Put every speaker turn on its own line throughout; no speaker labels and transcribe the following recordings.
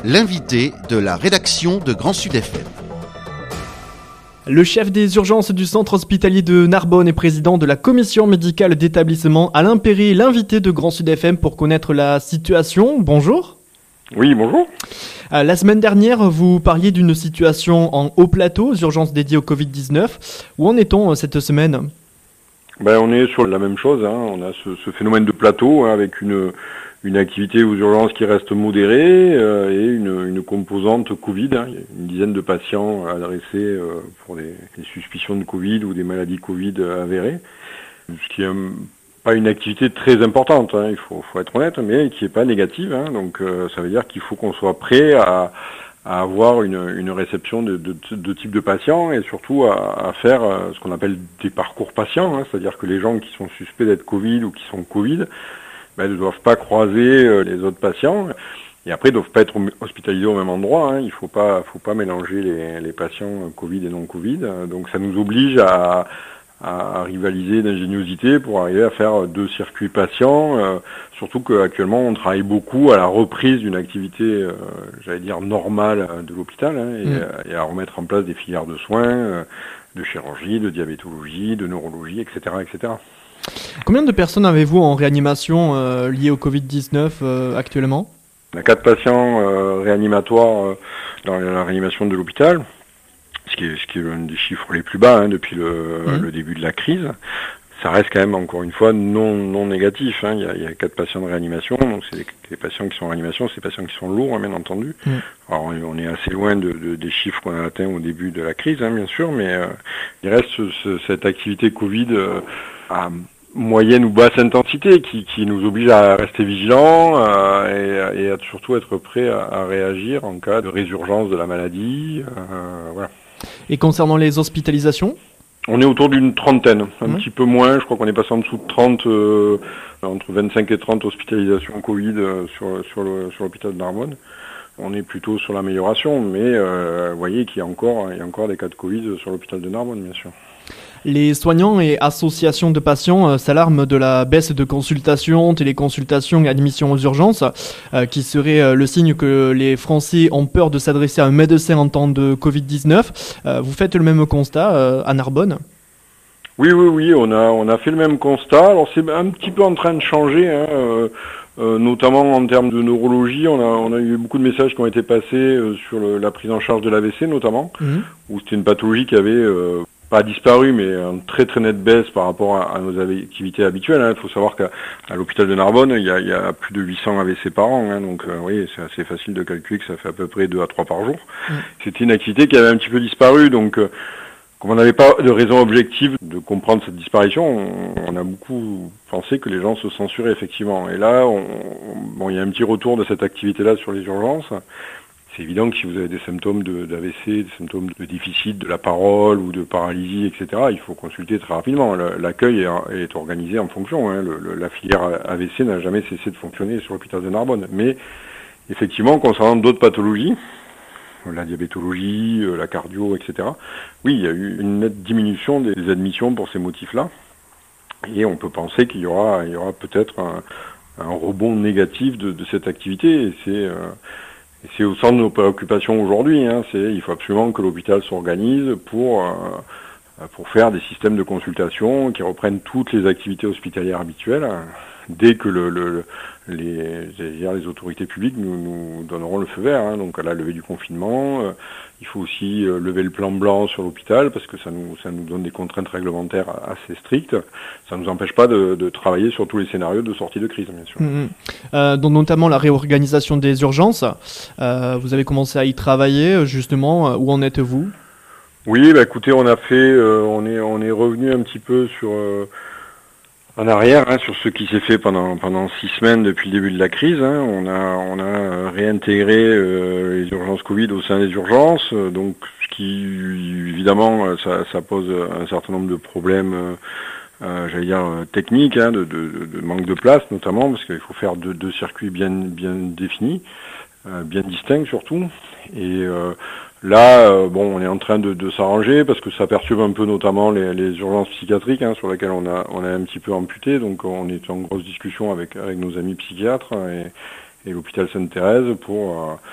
l'invité de la rédaction de Grand Sud FM.
Le chef des urgences du centre hospitalier de Narbonne et président de la commission médicale d'établissement, Alain Perry, l'invité de Grand Sud FM pour connaître la situation. Bonjour.
Oui, bonjour.
La semaine dernière, vous parliez d'une situation en haut plateau, aux urgences dédiées au Covid-19. Où en est-on cette semaine ?
On est sur la même chose. On a ce phénomène de plateau avec une activité aux urgences qui reste modérée et une composante Covid. Il y a une dizaine de patients adressés pour des suspicions de Covid ou des maladies Covid avérées. Ce qui est pas une activité très importante, il faut être honnête, mais qui est pas négative. Donc ça veut dire qu'il faut qu'on soit prêt à avoir une réception de type de patients et surtout à faire ce qu'on appelle des parcours patients, c'est-à-dire que les gens qui sont suspects d'être Covid ou qui sont Covid ne doivent pas croiser les autres patients et après ne doivent pas être hospitalisés au même endroit. Il faut pas mélanger les patients Covid et non Covid. Donc ça nous oblige à rivaliser d'ingéniosité pour arriver à faire 2 circuits patients, surtout qu'actuellement on travaille beaucoup à la reprise d'une activité, normale de l'hôpital, et à remettre en place des filières de soins, de chirurgie, de diabétologie, de neurologie, etc., etc.
Combien de personnes avez-vous en réanimation liées au Covid-19 actuellement ?
On a 4 patients réanimatoires dans la réanimation de l'hôpital. Ce qui est l'un des chiffres les plus bas depuis le début de la crise. Ça reste quand même, encore une fois, non négatif. Il y a 4 patients de réanimation, donc c'est les patients qui sont en réanimation, c'est des patients qui sont lourds, bien entendu. Alors on est assez loin des chiffres qu'on a atteints au début de la crise, bien sûr, mais il reste cette activité Covid à moyenne ou basse intensité qui nous oblige à rester vigilants et à surtout être prêt à réagir en cas de résurgence de la maladie. Voilà.
Et concernant les hospitalisations ?
On est autour d'une trentaine, un petit peu moins, je crois qu'on est passé en dessous de 30, entre 25 et 30 hospitalisations Covid sur l'hôpital de Narbonne. On est plutôt sur l'amélioration, mais vous voyez qu'il y a encore des cas de Covid sur l'hôpital de Narbonne, bien sûr.
Les soignants et associations de patients s'alarment de la baisse de consultations, téléconsultations et admissions aux urgences, qui serait le signe que les Français ont peur de s'adresser à un médecin en temps de Covid-19. Vous faites le même constat à Narbonne ?
Oui, on a fait le même constat. Alors c'est un petit peu en train de changer, notamment en termes de neurologie. On a eu beaucoup de messages qui ont été passés sur la prise en charge de l'AVC notamment, où c'était une pathologie qui avait pas disparu, mais une très très nette baisse par rapport à nos activités habituelles. Il faut savoir qu'à l'hôpital de Narbonne, il y a plus de 800 AVC par an, donc oui, c'est assez facile de calculer que ça fait à peu près 2 à 3 par jour. C'était une activité qui avait un petit peu disparu, donc comme on n'avait pas de raison objective de comprendre cette disparition, on a beaucoup pensé que les gens se censuraient effectivement. Et là, il y a un petit retour de cette activité-là sur les urgences. C'est évident que si vous avez des symptômes d'AVC, des symptômes de déficit de la parole ou de paralysie, etc., il faut consulter très rapidement. L'accueil est organisé en fonction. La filière AVC n'a jamais cessé de fonctionner sur l'hôpital de Narbonne. Mais effectivement, concernant d'autres pathologies, la diabétologie, la cardio, etc., oui, il y a eu une nette diminution des admissions pour ces motifs-là. Et on peut penser qu'il y aura peut-être un rebond négatif de cette activité. Et c'est au centre de nos préoccupations aujourd'hui. Il faut absolument que l'hôpital s'organise pour faire des systèmes de consultation qui reprennent toutes les activités hospitalières habituelles dès que les autorités publiques nous donneront le feu vert. Donc à la levée du confinement, il faut aussi lever le plan blanc sur l'hôpital parce que ça nous donne des contraintes réglementaires assez strictes. Ça ne nous empêche pas de travailler sur tous les scénarios de sortie de crise, bien sûr.
Donc notamment la réorganisation des urgences. Vous avez commencé à y travailler, justement. Où en êtes-vous ?
Oui, écoutez, on est revenu un petit peu en arrière sur ce qui s'est fait pendant 6 semaines depuis le début de la crise. On a réintégré les urgences Covid au sein des urgences, donc ce qui évidemment ça pose un certain nombre de problèmes techniques, de manque de place notamment, parce qu'il faut faire deux circuits bien définis, bien distincts surtout. Et là, on est en train de s'arranger parce que ça perturbe un peu notamment les urgences psychiatriques sur lesquelles on a un petit peu amputé. Donc on est en grosse discussion avec nos amis psychiatres et l'hôpital Sainte-Thérèse pour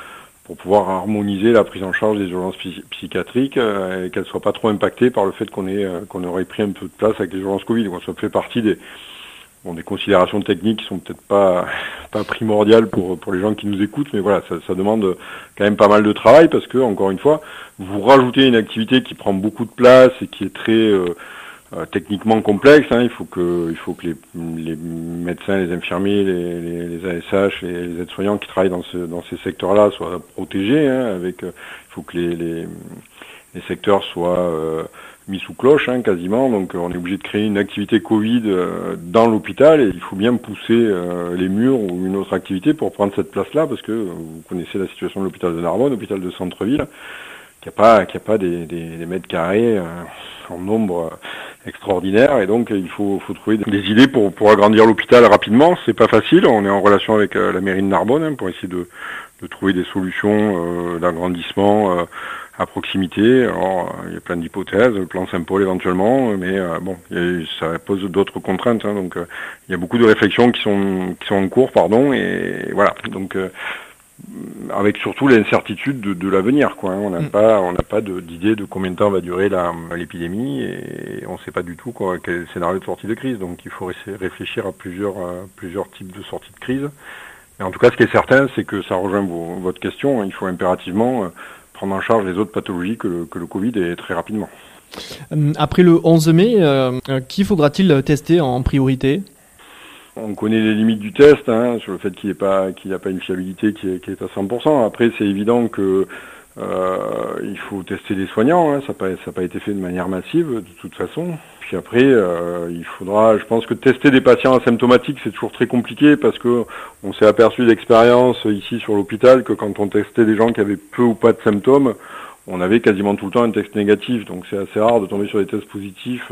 pour pouvoir harmoniser la prise en charge des urgences psychiatriques et qu'elles soient pas trop impactées par le fait qu'on aurait pris un peu de place avec les urgences Covid. Ça fait partie des considérations techniques qui sont peut-être pas primordiales pour les gens qui nous écoutent, mais voilà, ça demande quand même pas mal de travail parce que, encore une fois, vous rajoutez une activité qui prend beaucoup de place et qui est très techniquement complexe. Il faut que les médecins, les infirmiers, les ASH, les aides-soignants qui travaillent dans ces secteurs-là soient protégés. Il faut que les secteurs soient mis sous cloche, quasiment. Donc on est obligé de créer une activité Covid dans l'hôpital et il faut bien pousser les murs ou une autre activité pour prendre cette place-là, parce que vous connaissez la situation de l'hôpital de Narbonne, hôpital de centre-ville, qui a pas des mètres carrés en nombre extraordinaire, et donc il faut trouver des idées pour agrandir l'hôpital rapidement. C'est pas facile. On est en relation avec la mairie de Narbonne pour essayer de trouver des solutions d'agrandissement à proximité. Alors, il y a plein d'hypothèses, le plan Saint-Paul éventuellement, mais ça pose d'autres contraintes. Donc, il y a beaucoup de réflexions qui sont en cours, et voilà. Donc, avec surtout l'incertitude de l'avenir, On n'a pas d'idée de combien de temps va durer l'épidémie, et on ne sait pas du tout quel est le scénario de sortie de crise. Donc, il faut réfléchir à plusieurs types de sorties de crise. Mais en tout cas, ce qui est certain, c'est que ça rejoint votre question. Il faut impérativement prendre en charge les autres pathologies que le Covid, et très rapidement.
Après le 11 mai, qui faudra-t-il tester en priorité ?
On connaît les limites du test, sur le fait qu'il n'y a pas une fiabilité qui est à 100%. Après, c'est évident que il faut tester les soignants. Ça n'a pas été fait de manière massive, de toute façon. Puis après, il faudra, je pense que tester des patients asymptomatiques, c'est toujours très compliqué, parce que on s'est aperçu d'expérience ici sur l'hôpital que quand on testait des gens qui avaient peu ou pas de symptômes, on avait quasiment tout le temps un test négatif. Donc c'est assez rare de tomber sur des tests positifs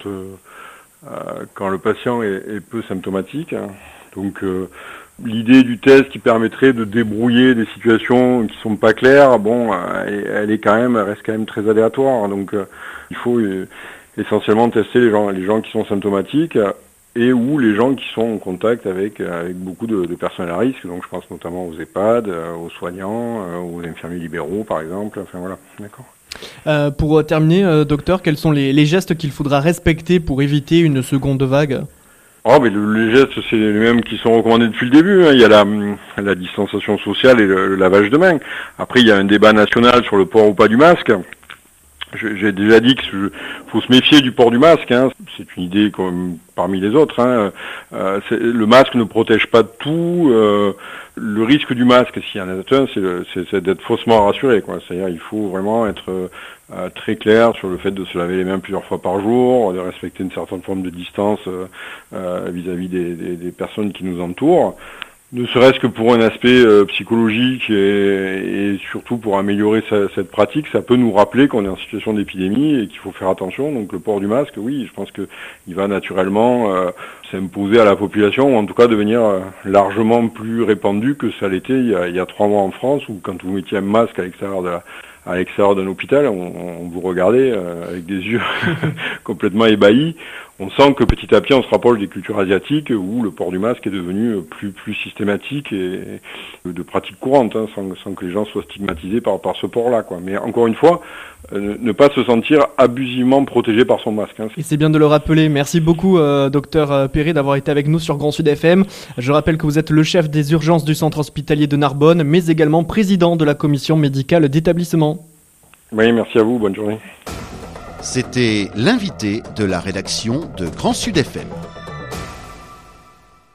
quand le patient est peu symptomatique. Donc l'idée du test qui permettrait de débrouiller des situations qui sont pas claires, elle reste quand même très aléatoire. Donc il faut essentiellement tester les gens qui sont symptomatiques et ou les gens qui sont en contact avec beaucoup de personnel à risque. Donc je pense notamment aux EHPAD, aux soignants, aux infirmiers libéraux par exemple. Enfin voilà, d'accord.
Pour terminer, docteur, quels sont les gestes qu'il faudra respecter pour éviter une seconde vague ?
Mais les gestes, c'est les mêmes qui sont recommandés depuis le début. Il y a la distanciation sociale et le lavage de mains. Après, il y a un débat national sur le port ou pas du masque. J'ai déjà dit qu'il faut se méfier du port du masque. C'est une idée comme parmi les autres. Le masque ne protège pas de tout. Le risque du masque, s'il y en a un, c'est d'être faussement rassuré. C'est-à-dire, il faut vraiment être très clair sur le fait de se laver les mains plusieurs fois par jour, de respecter une certaine forme de distance vis-à-vis des personnes qui nous entourent. Ne serait-ce que pour un aspect psychologique et surtout pour améliorer cette pratique, ça peut nous rappeler qu'on est en situation d'épidémie et qu'il faut faire attention. Donc le port du masque, oui, je pense que il va naturellement s'imposer à la population, ou en tout cas devenir largement plus répandu que ça l'était il y a 3 mois en France, où quand vous mettiez un masque à l'extérieur d'un hôpital, on vous regardait avec des yeux complètement ébahis. On sent que petit à petit on se rapproche des cultures asiatiques où le port du masque est devenu plus systématique et de pratique courante, sans que les gens soient stigmatisés par ce port-là, Mais encore une fois, ne pas se sentir abusivement protégé par son masque.
Et c'est bien de le rappeler. Merci beaucoup, docteur Perret, d'avoir été avec nous sur Grand Sud FM. Je rappelle que vous êtes le chef des urgences du centre hospitalier de Narbonne, mais également président de la commission médicale d'établissement.
Oui, merci à vous. Bonne journée.
C'était l'invité de la rédaction de Grand Sud FM.